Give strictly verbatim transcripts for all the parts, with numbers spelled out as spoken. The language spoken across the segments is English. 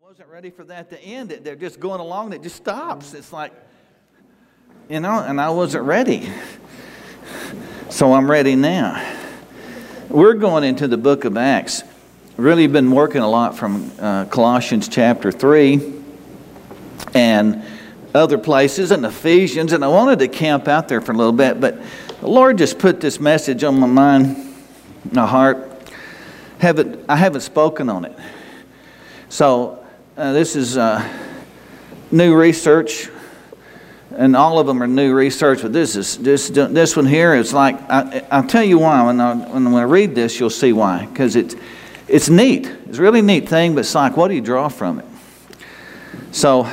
Wasn't ready for that to end. They're just going along, and it just stops. It's like, you know, and I wasn't ready. So I'm ready now. We're going into the book of Acts. Really been working a lot from uh, Colossians chapter three and other places, and Ephesians, and I wanted to camp out there for a little bit, but the Lord just put this message on my mind, my heart. Haven't, I haven't spoken on it. So uh, this is uh, new research, and all of them are new research, but this is this this one here is like, I, I'll tell you why. When I, when I read this, you'll see why, because it's, it's neat. It's a really neat thing, but it's like, what do you draw from it? So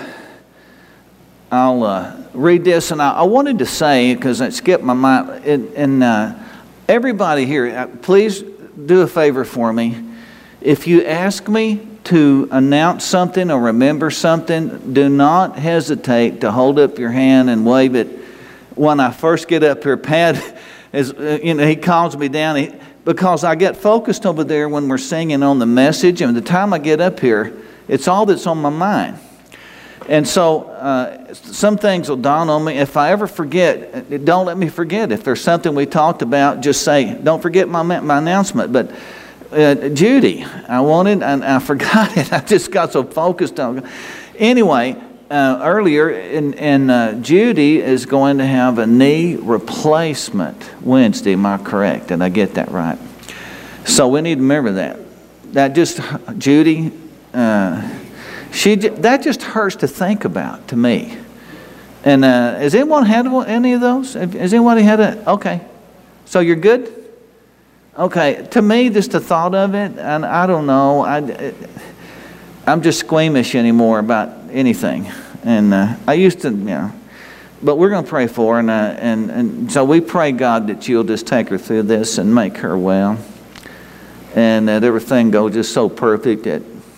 I'll uh, read this, and I, I wanted to say, because it skipped my mind, and, and uh, everybody here, please do a favor for me. If you ask me to announce something or remember something, do not hesitate to hold up your hand and wave it. When I first get up here, Pat, is, uh, you know, he calms me down, he, because I get focused over there when we're singing on the message, and the time I get up here, it's all that's on my mind. And so uh, some things will dawn on me. If I ever forget, don't let me forget. If there's something we talked about, just say, don't forget my my announcement. But uh, Judy, I wanted, and I forgot it. I just got so focused on. Anyway, uh, earlier, and, and uh, Judy is going to have a knee replacement Wednesday. Am I correct? Did I get that right? So we need to remember that. That just, Judy, uh, she that just hurts to think about to me. And uh, has anyone had any of those? Has anybody had a? Okay, so you're good. Okay, to me, just the thought of it, and I don't know, I, I'm just squeamish anymore about anything. And uh, I used to, you know, but we're going to pray for her, and, uh, and and so we pray, God, that you'll just take her through this and make her well, and that everything goes just so perfect that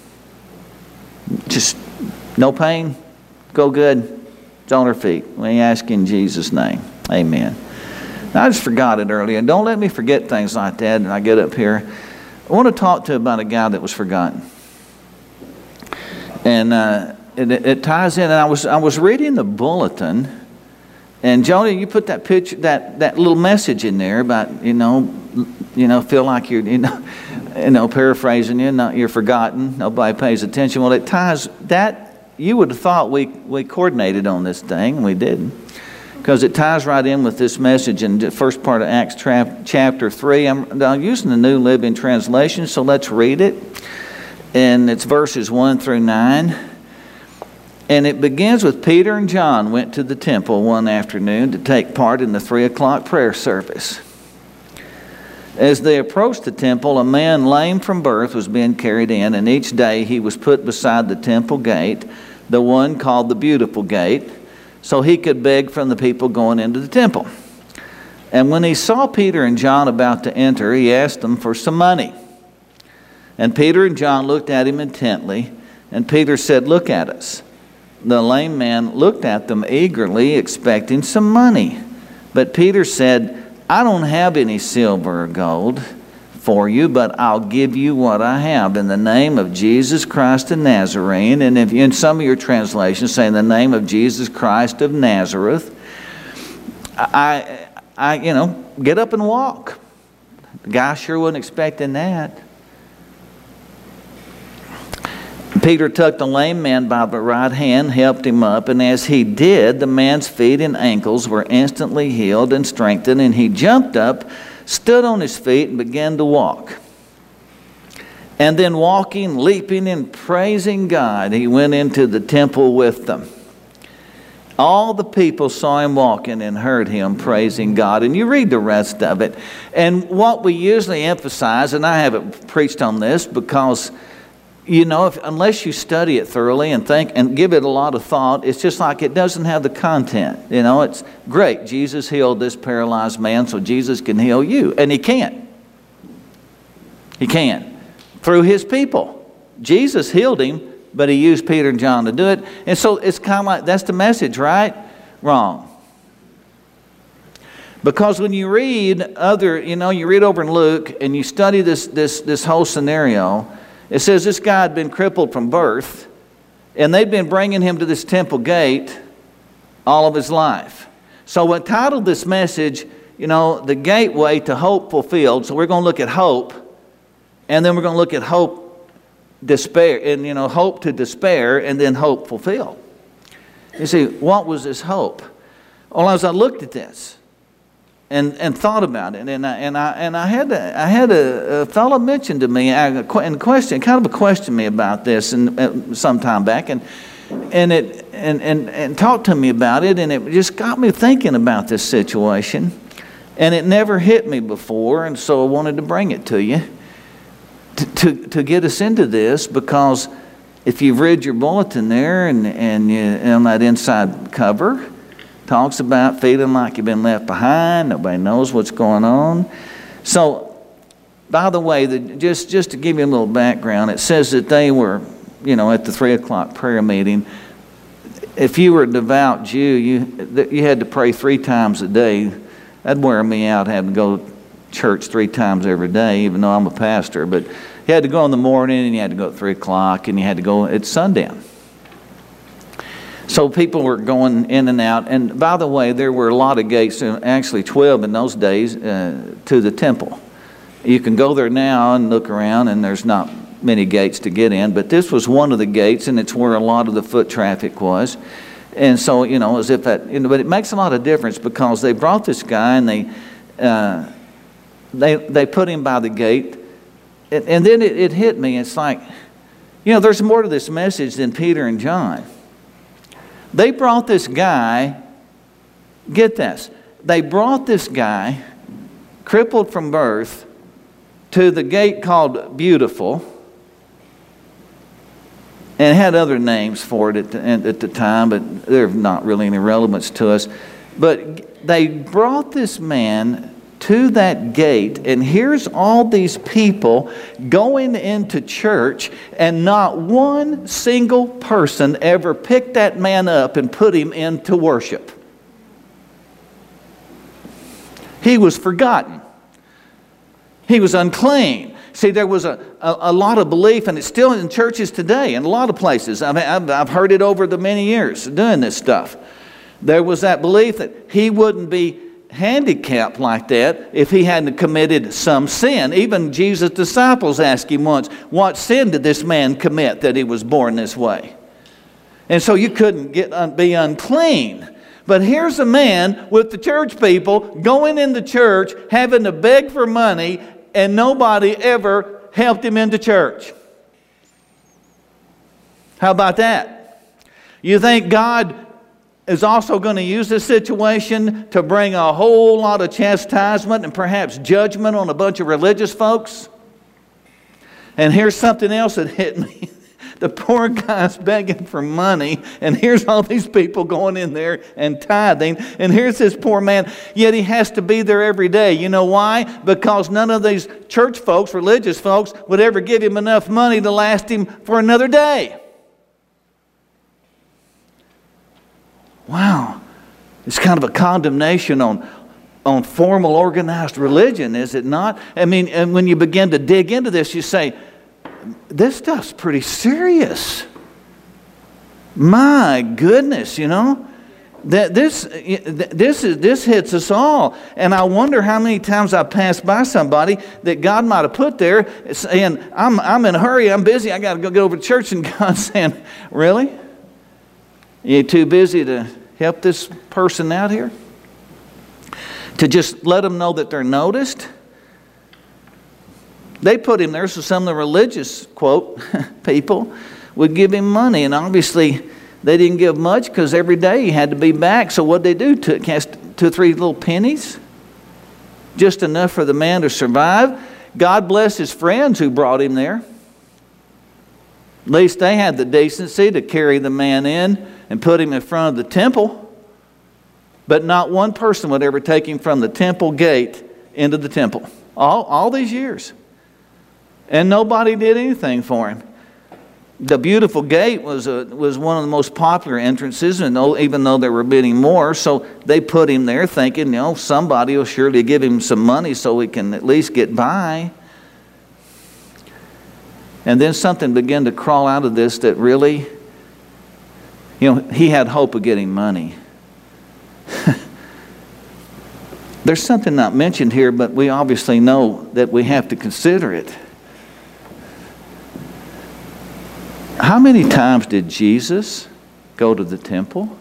just no pain, go good, it's on her feet. We ask in Jesus' name, amen. I just forgot it earlier. Don't let me forget things like that when I get up here. I want to talk to you about a guy that was forgotten. And uh, it, it ties in. And I was I was reading the bulletin, and Joni, you put that picture, that, that little message in there about, you know, you know, feel like you're, you know, you know, paraphrasing you, not you're forgotten. Nobody pays attention. Well, it ties that. You would have thought we we coordinated on this thing, and we didn't. Because it ties right in with this message in the first part of Acts tra- chapter three. I'm, I'm using the New Living Translation, so let's read it. And it's verses one through nine. And it begins with Peter and John went to the temple one afternoon to take part in the three o'clock prayer service. As they approached the temple, a man lame from birth was being carried in, and each day he was put beside the temple gate, the one called the Beautiful Gate, so he could beg from the people going into the temple. And when he saw Peter and John about to enter, he asked them for some money. And Peter and John looked at him intently, and Peter said, "Look at us." The lame man looked at them eagerly, expecting some money. But Peter said, "I don't have any silver or gold for you, but I'll give you what I have. In the name of Jesus Christ of Nazarene," and if in some of your translations say in the name of Jesus Christ of Nazareth, I, I, you know, get up and walk. The guy sure wasn't expecting that. Peter took the lame man by the right hand, helped him up, and as he did, the man's feet and ankles were instantly healed and strengthened, and he jumped up, stood on his feet, and began to walk. And then walking, leaping, and praising God, he went into the temple with them. All the people saw him walking and heard him praising God. And you read the rest of it. And what we usually emphasize, and I haven't preached on this because, you know, if, unless you study it thoroughly and think and give it a lot of thought, it's just like it doesn't have the content. You know, it's great. Jesus healed this paralyzed man, so Jesus can heal you. And he can. He can. Through his people. Jesus healed him, but he used Peter and John to do it. And so it's kind of like, that's the message, right? Wrong. Because when you read other, you know, you read over in Luke and you study this this this whole scenario, it says this guy had been crippled from birth, And they'd been bringing him to this temple gate all of his life. So I titled this message, you know, The Gateway to Hope Fulfilled. So we're going to look at hope, and then we're going to look at hope, despair, and, you know, hope to despair, and then hope fulfilled. You see, what was this hope? Well, as I looked at this and, and thought about it, and I, and I, and I had, a, I had a, a fellow mention to me, a question, kind of a question me about this and, uh, some time back, and and it and, and, and talked to me about it, and it just got me thinking about this situation, and it never hit me before, and so I wanted to bring it to you to, to, to get us into this, because if you've read your bulletin there and, and you, on that inside cover, talks about feeling like you've been left behind, nobody knows what's going on. So, by the way, the, just, just to give you a little background, it says that they were, you know, at the three o'clock prayer meeting. If you were a devout Jew, you, you had to pray three times a day. That'd wear me out having to go to church three times every day, even though I'm a pastor. But you had to go in the morning, and you had to go at three o'clock, and you had to go at sundown. So people were going in and out. And by the way, there were a lot of gates, actually twelve in those days, uh, to the temple. You can go there now and look around, and there's not many gates to get in. But this was one of the gates, and it's where a lot of the foot traffic was. And so, you know, as if that, you know, but it makes a lot of difference, because they brought this guy, and they uh, they they put him by the gate. And, and then it, it hit me. It's like, you know, there's more to this message than Peter and John. They brought this guy, get this, they brought this guy, crippled from birth, to the gate called Beautiful, and it had other names for it at the, at the time, but they're not really any relevance to us. But they brought this man to that gate, and here's all these people going into church, and not one single person ever picked that man up and put him into worship. He was forgotten. He was unclean. See, there was a, a, a lot of belief, and it's still in churches today, in a lot of places. I've, I've, I've heard it over the many years doing this stuff. There was that belief that he wouldn't be handicapped like that if he hadn't committed some sin. Even Jesus' disciples asked him once, what sin did this man commit that he was born this way? And so you couldn't get un, be unclean. But here's a man with the church people going into church, having to beg for money, and nobody ever helped him into church. How about that? You think God is also going to use this situation to bring a whole lot of chastisement and perhaps judgment on a bunch of religious folks? And here's something else that hit me. The poor guy's begging for money, and here's all these people going in there and tithing, and here's this poor man, yet he has to be there every day. You know why? Because none of these church folks, religious folks, would ever give him enough money to last him for another day. Wow. It's kind of a condemnation on, on formal, organized religion, is it not? I mean, and when you begin to dig into this, you say, this stuff's pretty serious. My goodness, you know. That this this is this hits us all. And I wonder how many times I passed by somebody that God might have put there saying, I'm I'm in a hurry, I'm busy, I gotta go get over to church, and God's saying, really? You too busy to help this person out here? To just let them know that they're noticed? They put him there so some of the religious, quote, people would give him money. And obviously they didn't give much, because every day he had to be back. So what did they do? To cast two or three little pennies? Just enough for the man to survive. God bless his friends who brought him there. At least they had the decency to carry the man in and put him in front of the temple. But not one person would ever take him from the temple gate into the temple. All, all these years. And nobody did anything for him. The Beautiful Gate was a, was one of the most popular entrances, and even though there were many more, so they put him there thinking, you know, somebody will surely give him some money so he can at least get by. And then something began to crawl out of this that really You know, he had hope of getting money. There's something not mentioned here, but we obviously know that we have to consider it. How many times did Jesus go to the temple?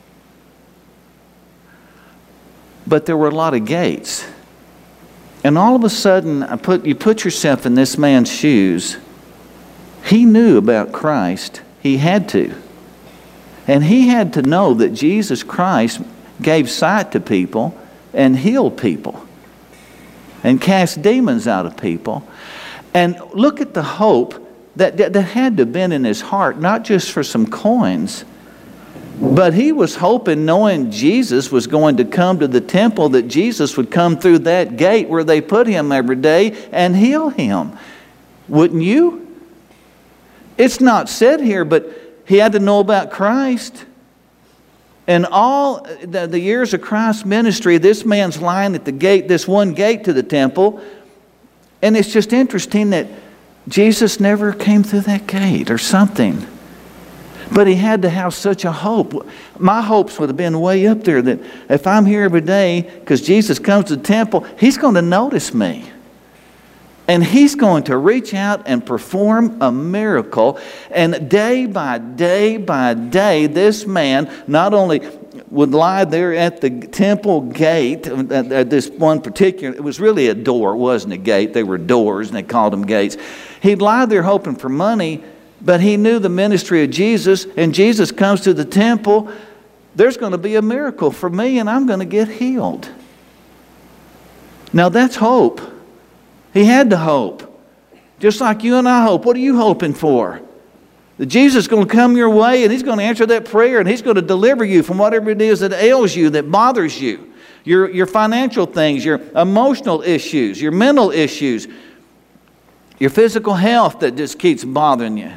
But there were a lot of gates. And all of a sudden, I put, you put yourself in this man's shoes. He knew about Christ. He had to. And he had to know that Jesus Christ gave sight to people and healed people and cast demons out of people. And look at the hope that, that, that had to have been in his heart, not just for some coins, but he was hoping, knowing Jesus was going to come to the temple, that Jesus would come through that gate where they put him every day and heal him. Wouldn't you? It's not said here, but he had to know about Christ. And all the, the years of Christ's ministry, this man's lying at the gate, this one gate to the temple. And it's just interesting that Jesus never came through that gate or something. But he had to have such a hope. My hopes would have been way up there that if I'm here every day, because Jesus comes to the temple, he's going to notice me. And he's going to reach out and perform a miracle. And day by day by day, this man not only would lie there at the temple gate, at this one particular, it was really a door, it wasn't a gate. They were doors and they called them gates. He'd lie there hoping for money, but he knew the ministry of Jesus, and Jesus comes to the temple. There's going to be a miracle for me, and I'm going to get healed. Now that's hope. He had to hope. Just like you and I hope. What are you hoping for? That Jesus is going to come your way and he's going to answer that prayer and he's going to deliver you from whatever it is that ails you, that bothers you. Your, your financial things, your emotional issues, your mental issues, your physical health that just keeps bothering you.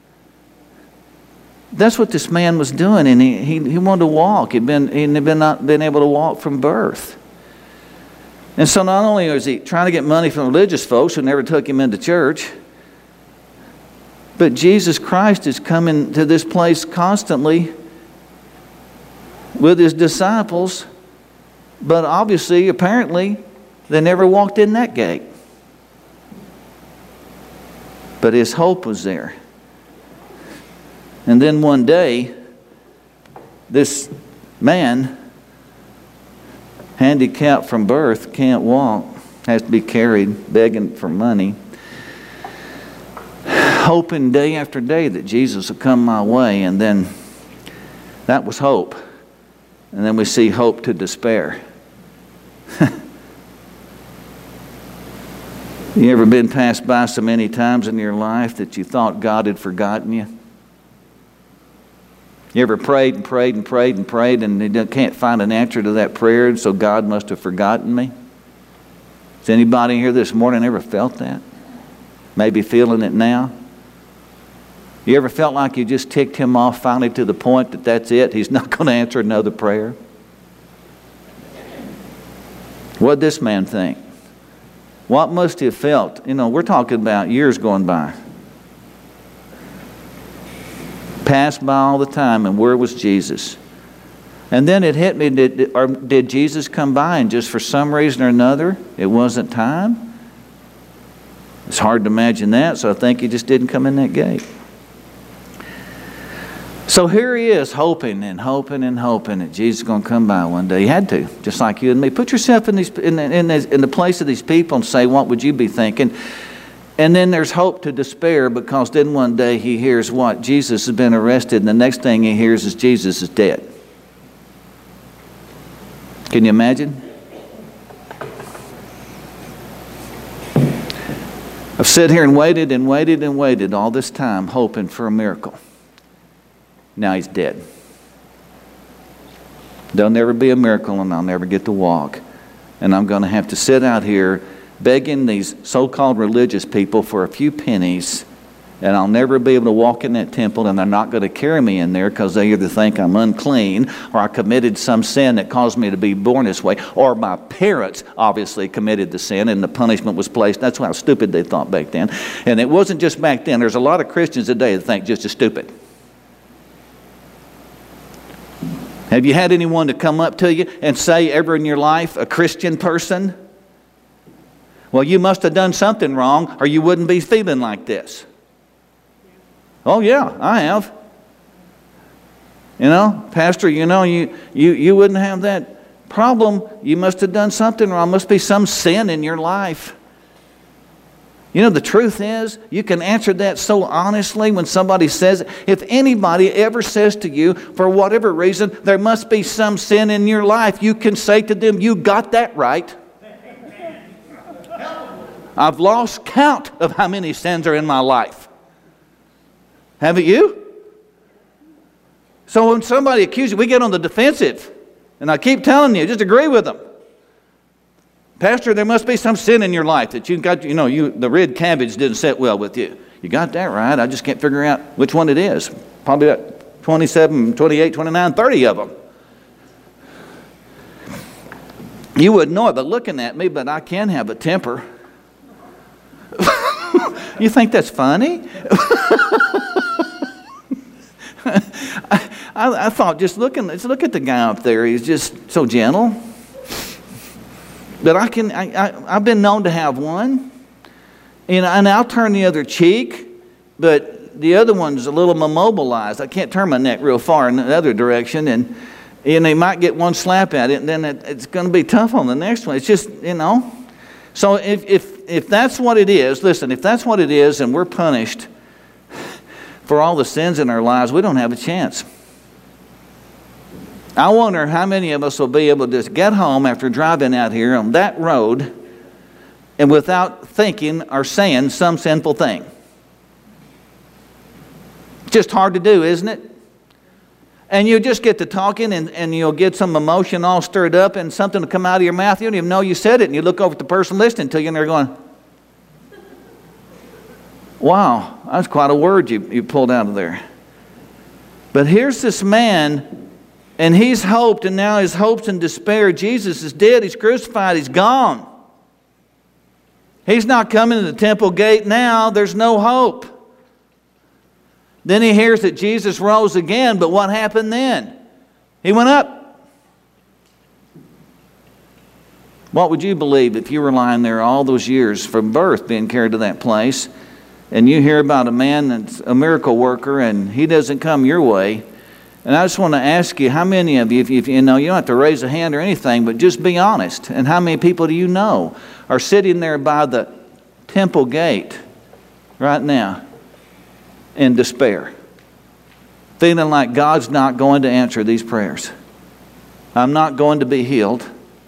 That's what this man was doing, and he, he, he wanted to walk. He'd been, he'd been not been able to walk from birth. And so not only was he trying to get money from religious folks who never took him into church, but Jesus Christ is coming to this place constantly with his disciples, but obviously, apparently, they never walked in that gate. But his hope was there. And then one day, this man, handicapped from birth, can't walk, has to be carried, begging for money, hoping day after day that Jesus will come my way. And then that was hope. And then we see hope to despair. You ever been passed by so many times in your life that you thought God had forgotten you? You ever prayed and prayed and prayed and prayed and you can't find an answer to that prayer, and so God must have forgotten me? Has anybody here this morning ever felt that? Maybe feeling it now? You ever felt like you just ticked him off finally to the point that that's it? He's not going to answer another prayer? What did this man think? What must he have felt? You know, we're talking about years going by. Passed by all the time, and where was Jesus? And then it hit me, did, or did Jesus come by and just for some reason or another, it wasn't time? It's hard to imagine that, so I think he just didn't come in that gate. So here he is, hoping and hoping and hoping that Jesus is going to come by one day. He had to, just like you and me. Put yourself in, these, in, in, in the place of these people and say, what would you be thinking? And then there's hope to despair, because then one day he hears what? Jesus has been arrested, and the next thing he hears is Jesus is dead. Can you imagine? I've sat here and waited and waited and waited all this time hoping for a miracle. Now he's dead. There'll never be a miracle, and I'll never get to walk. And I'm going to have to sit out here begging these so-called religious people for a few pennies, and I'll never be able to walk in that temple, and they're not going to carry me in there because they either think I'm unclean or I committed some sin that caused me to be born this way, or my parents obviously committed the sin and the punishment was placed. That's how stupid they thought back then. And it wasn't just back then. There's a lot of Christians today that think just as stupid. Have you had anyone to come up to you and say ever in your life, a Christian person, well, you must have done something wrong or you wouldn't be feeling like this? Oh, yeah, I have. You know, Pastor, you know, you, you, you wouldn't have that problem. You must have done something wrong. Must be some sin in your life. You know, the truth is, you can answer that so honestly when somebody says it. If anybody ever says to you, for whatever reason, there must be some sin in your life, you can say to them, you got that right. I've lost count of how many sins are in my life. Haven't you? So when somebody accuses you, we get on the defensive. And I keep telling you, just agree with them. Pastor, there must be some sin in your life that you got, you know, you the red cabbage didn't sit well with you. You got that right. I just can't figure out which one it is. Probably about twenty-seven, twenty-eight, twenty-nine, thirty of them. You wouldn't know it, but looking at me, but I can have a temper. You think that's funny? I, I, I thought, just looking, let's look at the guy up there. He's just so gentle. But I can, I, I, I've been known to have one. And, and I'll turn the other cheek, but the other one's a little immobilized. I can't turn my neck real far in the other direction. And, and they might get one slap at it, and then it, it's going to be tough on the next one. It's just, you know. So if, if, if that's what it is, listen, if that's what it is and we're punished for all the sins in our lives, we don't have a chance. I wonder how many of us will be able to just get home after driving out here on that road and without thinking or saying some sinful thing. Just hard to do, isn't it? And you just get to talking and, and you'll get some emotion all stirred up and something will come out of your mouth. You don't even know you said it. And you look over at the person listening to you and they're going, wow, that's quite a word you, you pulled out of there. But here's this man, and he's hoped, and now his hope's in despair. Jesus is dead. He's crucified. He's gone. He's not coming to the temple gate now. There's no hope. Then he hears that Jesus rose again, but what happened then? He went up. What would you believe if you were lying there all those years from birth being carried to that place, and you hear about a man that's a miracle worker and he doesn't come your way? And I just want to ask you, how many of you, if you, if you know, you don't have to raise a hand or anything, but just be honest. And how many people do you know are sitting there by the temple gate right now in despair, feeling like God's not going to answer these prayers? I'm not going to be healed.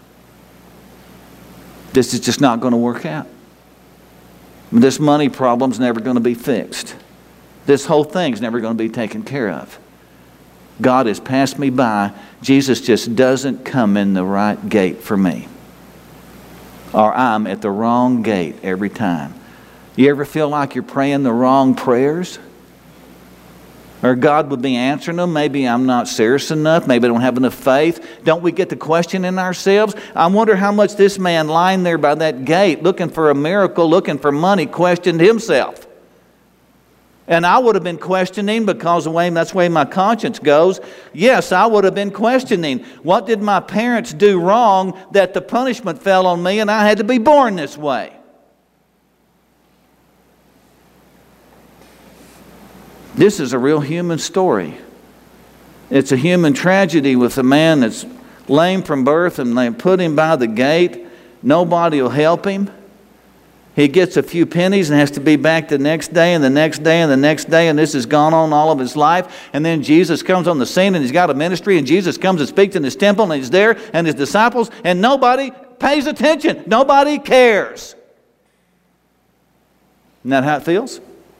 This is just not going to work out. This money problem's never going to be fixed. This whole thing's never going to be taken care of. God has passed me by. Jesus just doesn't come in the right gate for me. Or I'm at the wrong gate every time. You ever feel like you're praying the wrong prayers? Or God would be answering them. Maybe I'm not serious enough. Maybe I don't have enough faith. Don't we get to questioning ourselves? I wonder how much this man lying there by that gate looking for a miracle, looking for money, questioned himself. And I would have been questioning because the way, that's the way my conscience goes. Yes, I would have been questioning. What did my parents do wrong that the punishment fell on me and I had to be born this way? This is a real human story. It's a human tragedy with a man that's lame from birth and they put him by the gate. Nobody will help him. He gets a few pennies and has to be back the next day and the next day and the next day, and this has gone on all of his life. And then Jesus comes on the scene and he's got a ministry, and Jesus comes and speaks in his temple and he's there and his disciples, and nobody pays attention. Nobody cares. Isn't that how it feels?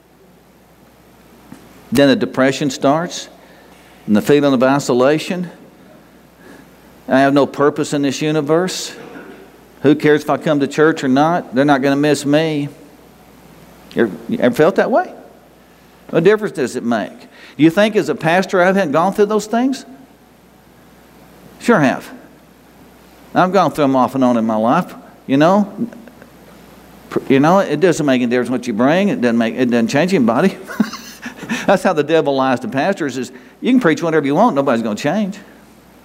Then the depression starts and the feeling of isolation. I have no purpose in this universe. Who cares if I come to church or not? They're not going to miss me. You ever, you ever felt that way? What difference does it make? Do you think as a pastor I haven't gone through those things? Sure have. I've gone through them off and on in my life. You know, you know, it doesn't make any difference what you bring. It doesn't make, it doesn't change anybody. That's how the devil lies to pastors: is you can preach whatever you want, nobody's going to change.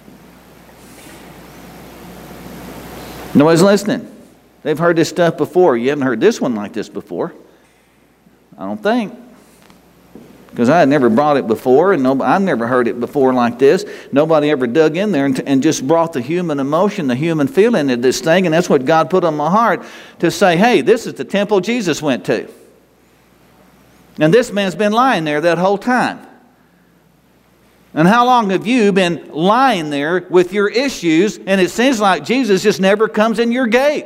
Nobody's listening. They've heard this stuff before. You haven't heard this one like this before. I don't think. Because I had never brought it before, and nobody, I've never heard it before like this. Nobody ever dug in there and, and just brought the human emotion, the human feeling into this thing, and that's what God put on my heart to say, hey, this is the temple Jesus went to. And this man's been lying there that whole time. And how long have you been lying there with your issues, and it seems like Jesus just never comes in your gate?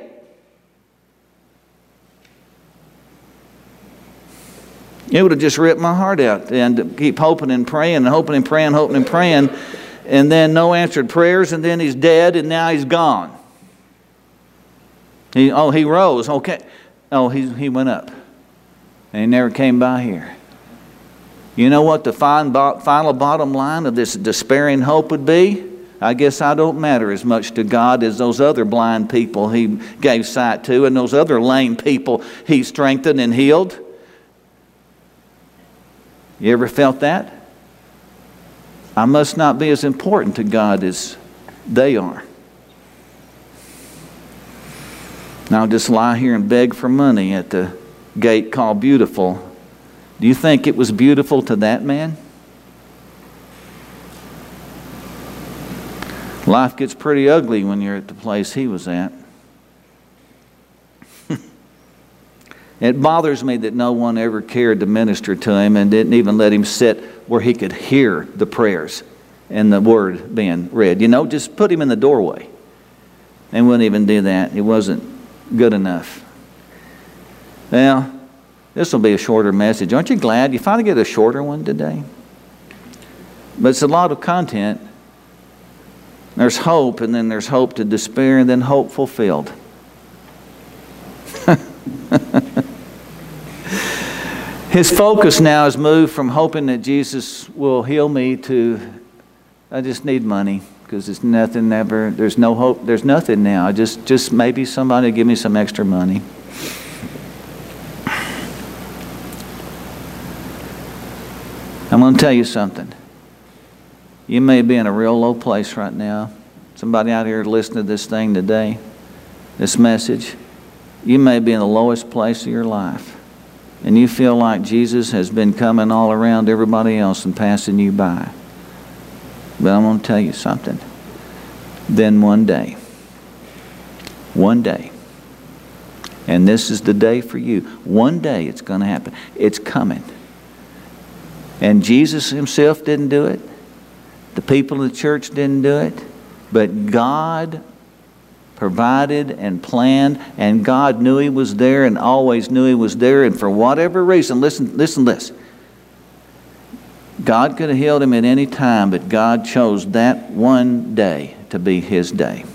It would have just ripped my heart out, and to keep hoping and praying and hoping and praying, hoping and praying, and then no answered prayers, and then he's dead, and now he's gone. He, oh, he rose. Okay. Oh, he, he went up, and he never came by here. You know what the fine bo- final bottom line of this despairing hope would be? I guess I don't matter as much to God as those other blind people he gave sight to, and those other lame people he strengthened and healed. You ever felt that? I must not be as important to God as they are. Now I'll just lie here and beg for money at the gate called Beautiful. Do you think it was beautiful to that man? Life gets pretty ugly when you're at the place he was at. It bothers me that no one ever cared to minister to him and didn't even let him sit where he could hear the prayers and the word being read. You know, just put him in the doorway. They wouldn't even do that. It wasn't good enough. Well, this will be a shorter message. Aren't you glad you finally get a shorter one today? But it's a lot of content. There's hope, and then there's hope to despair, and then hope fulfilled. His focus now has moved from hoping that Jesus will heal me to, I just need money because there's nothing ever, there's no hope, there's nothing now. I just, just maybe somebody give me some extra money. I'm going to tell you something. You may be in a real low place right now. Somebody out here listening to this thing today, this message, you may be in the lowest place of your life. And you feel like Jesus has been coming all around everybody else and passing you by. But I'm going to tell you something. Then one day, one day, and this is the day for you, one day it's going to happen. It's coming. And Jesus himself didn't do it. The people of the church didn't do it. But God provided and planned, and God knew he was there and always knew he was there, and for whatever reason, listen, listen to this. God could have healed him at any time, but God chose that one day to be his day.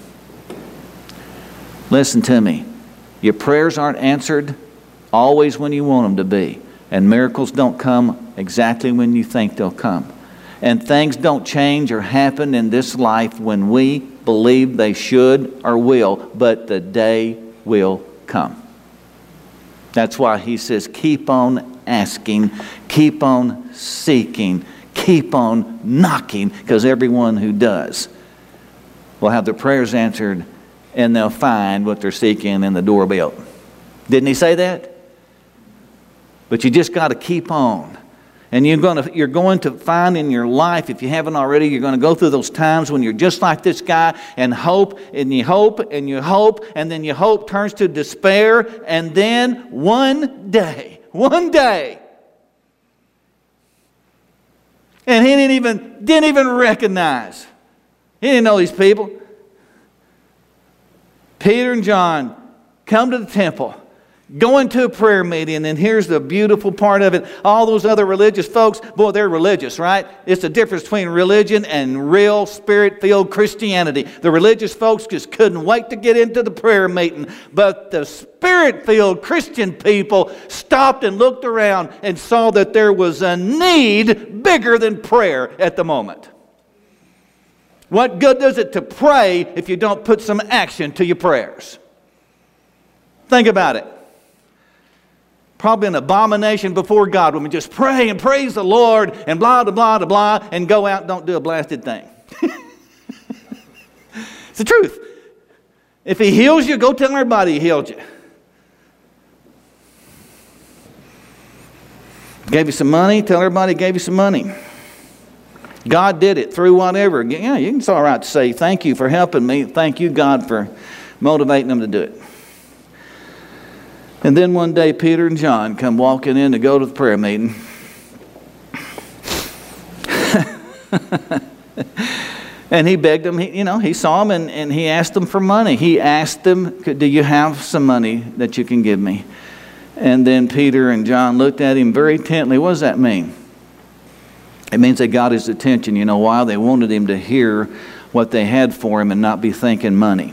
Listen to me. Your prayers aren't answered always when you want them to be, and miracles don't come exactly when you think they'll come. And things don't change or happen in this life when we believe they should or will, but the day will come. That's why he says, keep on asking, keep on seeking, keep on knocking, because everyone who does will have their prayers answered and they'll find what they're seeking in the doorbell. Didn't he say that? But you just got to keep on. And you're going to, you're going to find in your life, if you haven't already, you're going to go through those times when you're just like this guy and hope, and you hope, and you hope, and then your hope turns to despair, and then one day, one day, and he didn't even, didn't even recognize. He didn't know these people. Peter and John come to the temple. Going to a prayer meeting, and here's the beautiful part of it. All those other religious folks, boy, they're religious, right? It's the difference between religion and real spirit-filled Christianity. The religious folks just couldn't wait to get into the prayer meeting. But the spirit-filled Christian people stopped and looked around and saw that there was a need bigger than prayer at the moment. What good does it to pray if you don't put some action to your prayers? Think about it. Probably an abomination before God when we just pray and praise the Lord and blah, blah, blah, blah, and go out and don't do a blasted thing. It's the truth. If he heals you, go tell everybody he healed you. Gave you some money, tell everybody he gave you some money. God did it through whatever. Yeah, it's all right to say, thank you for helping me. Thank you, God, for motivating them to do it. And then one day, Peter and John come walking in to go to the prayer meeting. And he begged them, he, you know, he saw them and, and he asked them for money. He asked them, do you have some money that you can give me? And then Peter and John looked at him very intently. What does that mean? It means they got his attention. You know why? They wanted him to hear what they had for him and not be thinking money.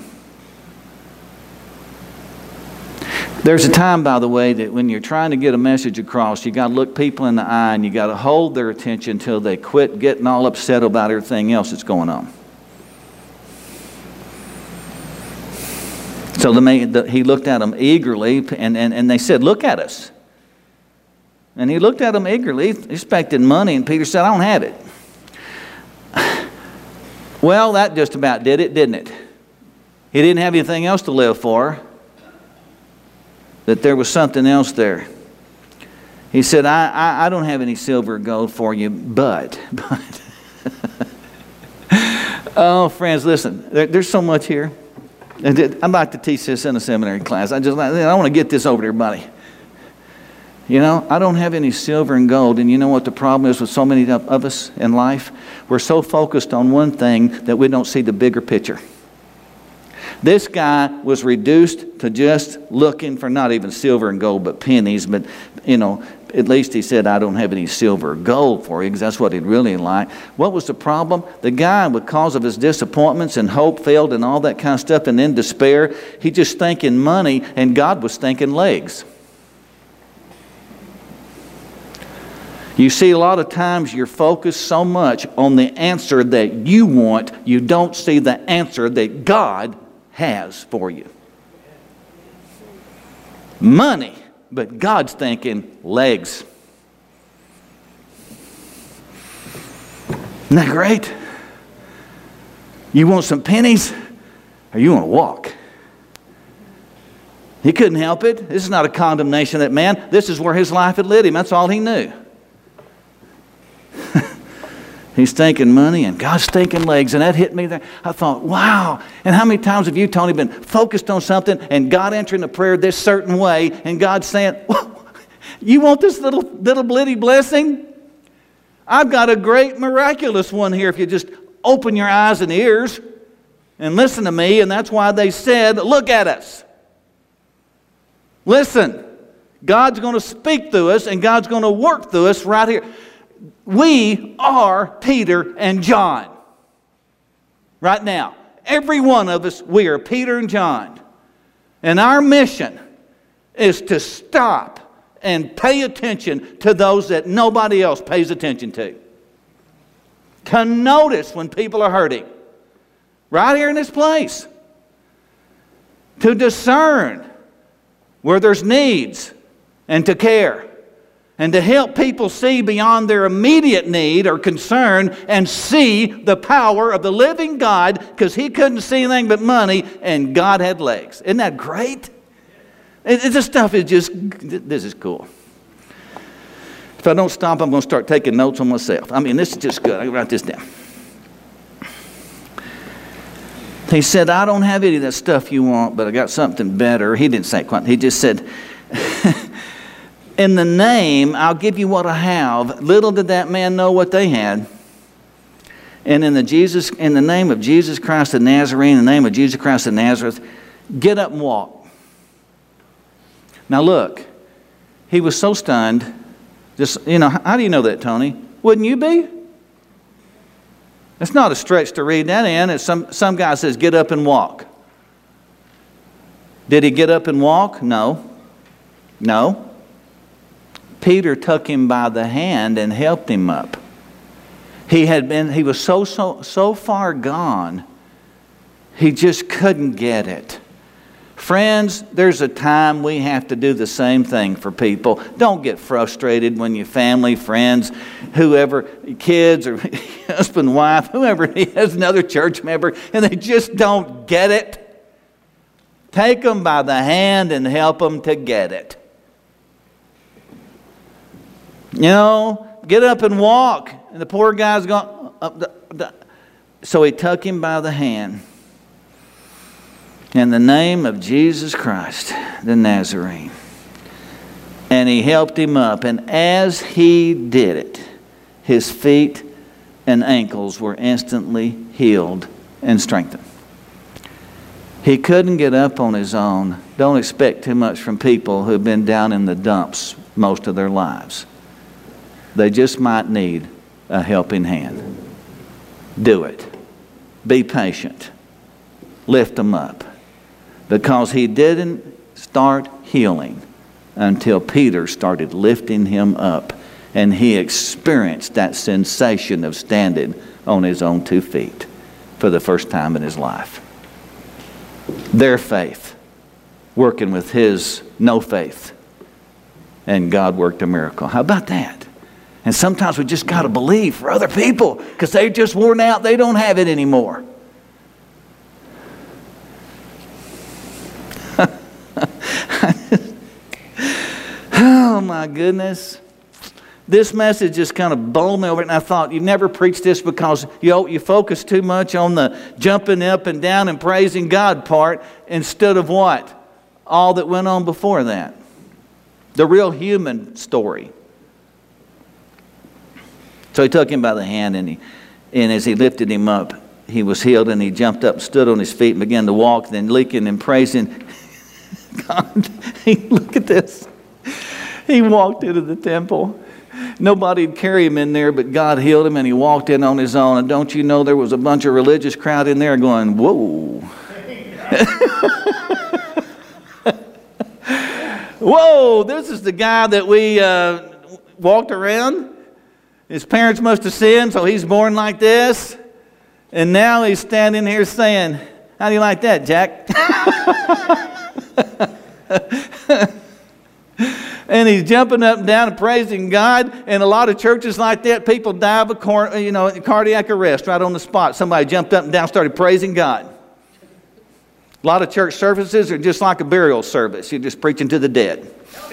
There's a time, by the way, that when you're trying to get a message across, you got to look people in the eye and you got to hold their attention until they quit getting all upset about everything else that's going on. So the man, the, he looked at them eagerly, and, and, and they said, look at us. And he looked at them eagerly, expecting money, and Peter said, I don't have it. Well, that just about did it, didn't it? He didn't have anything else to live for. That there was something else there. He said, I, I, I don't have any silver or gold for you, but, but. Oh, friends, listen, there, there's so much here. I'd like to teach this in a seminary class. I just I want to get this over to everybody. You know, I don't have any silver and gold, and you know what the problem is with so many of us in life? We're so focused on one thing that we don't see the bigger picture. This guy was reduced to just looking for not even silver and gold, but pennies. But, you know, at least he said, I don't have any silver or gold for you, because that's what he'd really like. What was the problem? The guy, because of his disappointments and hope failed and all that kind of stuff, and in despair, he just thinking money, and God was thinking legs. You see, a lot of times you're focused so much on the answer that you want, you don't see the answer that God has for you. Money, but God's thinking legs. Isn't that great? You want some pennies, or you want to walk? He couldn't help it. This is not a condemnation of that man. This is where his life had led him. That's all he knew. He's thinking money and God's thinking legs. And that hit me there. I thought, wow. And how many times have you, Tony, been focused on something and God answering the prayer this certain way and God saying, well, you want this little, little blitty blessing? I've got a great miraculous one here if you just open your eyes and ears and listen to me. And that's why they said, look at us. Listen. God's going to speak through us and God's going to work through us right here. We are Peter and John. Right now. Every one of us, we are Peter and John. And our mission is to stop and pay attention to those that nobody else pays attention to. To notice when people are hurting. Right here in this place. To discern where there's needs and to care. And to help people see beyond their immediate need or concern and see the power of the living God, because he couldn't see anything but money and God had legs. Isn't that great? It, it, this stuff is just, this is cool. If I don't stop, I'm going to start taking notes on myself. I mean, this is just good. I can write this down. He said, I don't have any of that stuff you want, but I got something better. He didn't say quite. He just said, in the name, I'll give you what I have. Little did that man know what they had. And in the Jesus, in the name of Jesus Christ the Nazarene, in the name of Jesus Christ of Nazareth, get up and walk. Now look, he was so stunned. Just, you know, how do you know that, Tony? Wouldn't you be? It's not a stretch to read that in. It's some, some guy says, get up and walk. Did he get up and walk? No. No. Peter took him by the hand and helped him up. He had been, he was so, so, so far gone, he just couldn't get it. Friends, there's a time we have to do the same thing for people. Don't get frustrated when your family, friends, whoever, kids or husband, wife, whoever it is, another church member, and they just don't get it. Take them by the hand and help them to get it. You know, get up and walk. And the poor guy's going, up the, the. So he took him by the hand. In the name of Jesus Christ, the Nazarene. And he helped him up. And as he did it, his feet and ankles were instantly healed and strengthened. He couldn't get up on his own. Don't expect too much from people who've been down in the dumps most of their lives. They just might need a helping hand. Do it. Be patient. Lift them up. Because he didn't start healing until Peter started lifting him up, and he experienced that sensation of standing on his own two feet for the first time in his life. Their faith working with his no faith, and God worked a miracle. How about that? And sometimes we just got to believe for other people because they're just worn out. They don't have it anymore. Oh my goodness. This message just kind of bowled me over, and I thought, you never preach this because you, you focus too much on the jumping up and down and praising God part instead of what? All that went on before that. The real human story. So he took him by the hand, and, he, and as he lifted him up, he was healed, and he jumped up, stood on his feet, and began to walk, then leaking and praising God. Look at this. He walked into the temple. Nobody'd carry him in there, but God healed him, and he walked in on his own. And don't you know there was a bunch of religious crowd in there going, whoa. Whoa, this is the guy that we uh, walked around. His parents must have sinned, so he's born like this. And now he's standing here saying, how do you like that, Jack? And he's jumping up and down and praising God. And a lot of churches like that, people die of a car, you know, cardiac arrest right on the spot. Somebody jumped up and down, started praising God. A lot of church services are just like a burial service. You're just preaching to the dead.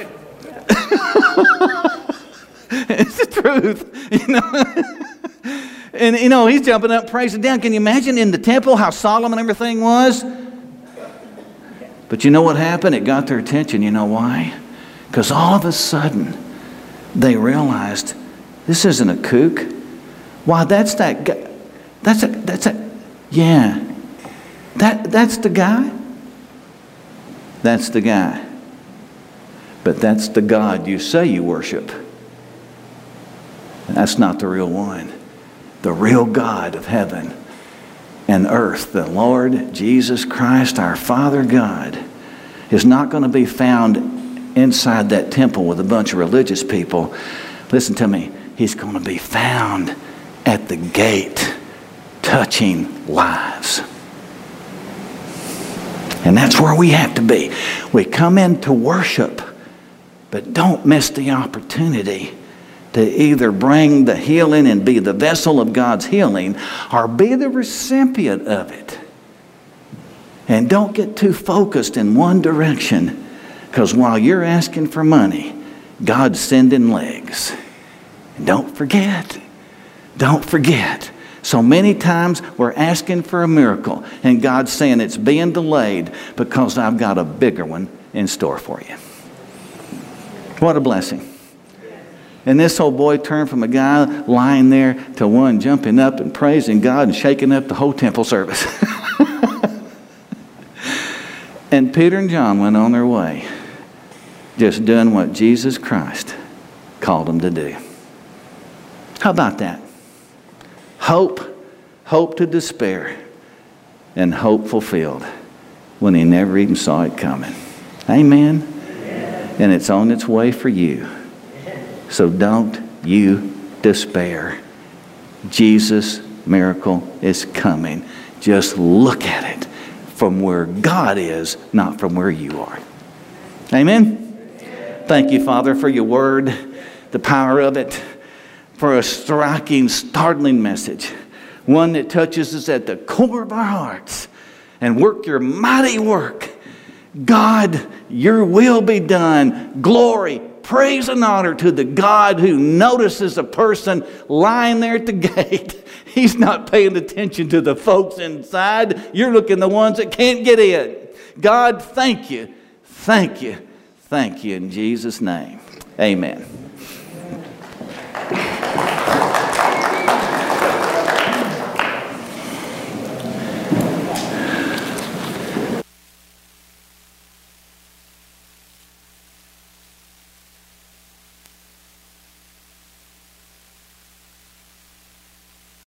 It's the truth, you know. And, you know, he's jumping up, praising down. Can you imagine in the temple how solemn and everything was? But you know what happened? It got their attention. You know why? Because all of a sudden, they realized, this isn't a kook. Why, that's that guy. That's a, that's a, yeah. That, that's the guy. That's the guy. But that's the God you say you worship. And that's not the real one. The real God of heaven and earth, the Lord Jesus Christ, our Father God, is not going to be found inside that temple with a bunch of religious people. Listen to me. He's going to be found at the gate, touching lives. And that's where we have to be. We come in to worship, but don't miss the opportunity to either bring the healing and be the vessel of God's healing or be the recipient of it. And don't get too focused in one direction, because while you're asking for money, God's sending legs. And don't forget, don't forget. So many times we're asking for a miracle, and God's saying it's being delayed because I've got a bigger one in store for you. What a blessing. And this old boy turned from a guy lying there to one jumping up and praising God and shaking up the whole temple service. And Peter and John went on their way, just doing what Jesus Christ called them to do. How about that? Hope, hope to despair, and hope fulfilled when he never even saw it coming. Amen? Amen. And it's on its way for you. So don't you despair. Jesus' miracle is coming. Just look at it from where God is, not from where you are. Amen? Amen. Thank you, Father, for your word, the power of it, for a striking, startling message, one that touches us at the core of our hearts, and work your mighty work God, your will be done. Glory, praise, and honor to the God who notices a person lying there at the gate. He's not paying attention to the folks inside. You're looking at the ones that can't get in. God, thank you, thank you, thank you in Jesus' name. Amen.